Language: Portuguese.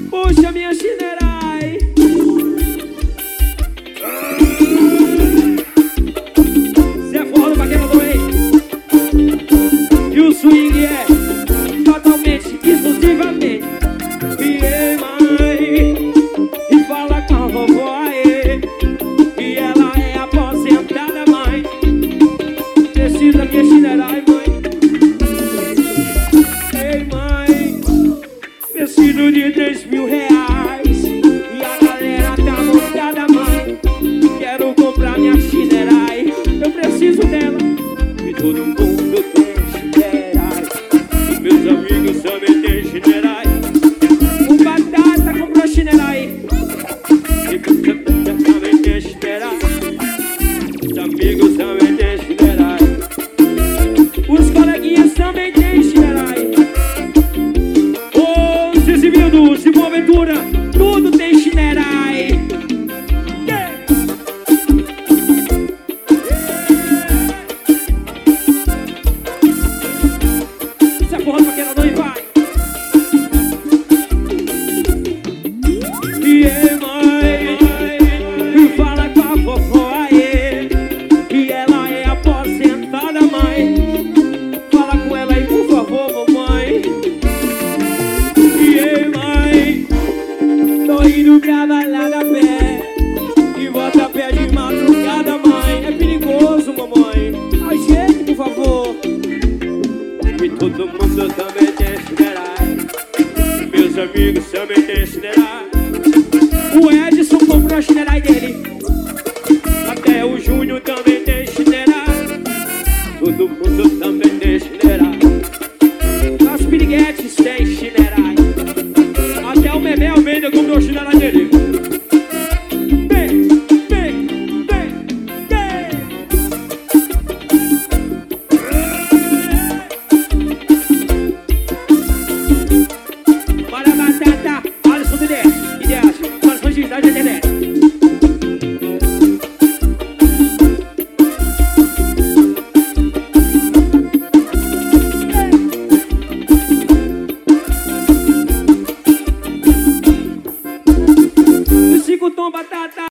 Puxa minha chinerai. Zé Forró do Paquerador, hein? E o swing é totalmente, exclusivamente. E ei, mãe, e fala com a vovó aí, que ela é aposentada, mãe. Precisa minha chinerai, mãe. Ei, mãe, preciso de 3.000 reais. E a galera tá montada, mãe. Quero comprar minha chinerai. Eu preciso dela. E todo mundo tem chinerai. E meus amigos também tem chinerai. O Batata comprou chinerai. E o também tem chinerai. Os amigos também tem chinerai. Os coleguinhas também tem chinerai. Ô, Cicivildo, Simão Aventura, tudo tem chinerai. Essa porra pra aquela não e vai. E ei, mãe, e fala com a vovó aí, que ela é aposentada, mãe. Fala com ela aí, por favor, mamãe. E ei, mãe, tô indo pra balada a pé e volta a pé de madrugada, mãe. É perigoso, mamãe. Ajeite, por favor. E todo mundo também tem chinerai. Meus amigos também tem chinerai. O Edson comprou a chinerai dele. Até o Júnior também tem chinerai. Todo mundo também tem chinerai. As piriguetes tem chinerai. Até o Memé Almeida comprou a chinerai dele. Vem, vem, vem, vem. Bora, Batata, Alisson do 10, Alisson de 10,